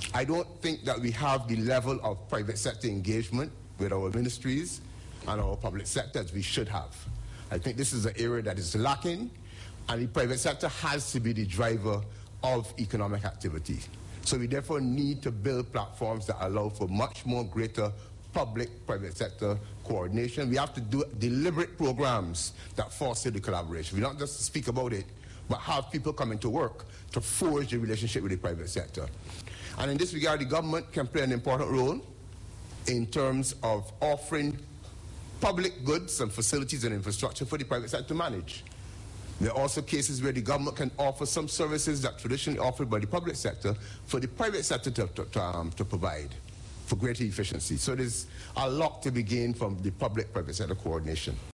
I don't think that we have the level of private sector engagement with our ministries and our public sector as we should have. I think this is an area that is lacking, and the private sector has to be the driver of economic activity. So we therefore need to build platforms that allow for much more greater public-private sector coordination. We have to do deliberate programs that foster the collaboration. We don't just speak about it, but have people coming to work to forge the relationship with the private sector. And in this regard, the government can play an important role in terms of offering public goods and facilities and infrastructure for the private sector to manage. There are also cases where the government can offer some services that traditionally offered by the public sector for the private sector to provide for greater efficiency. So there's a lot to be gained from the public-private sector coordination.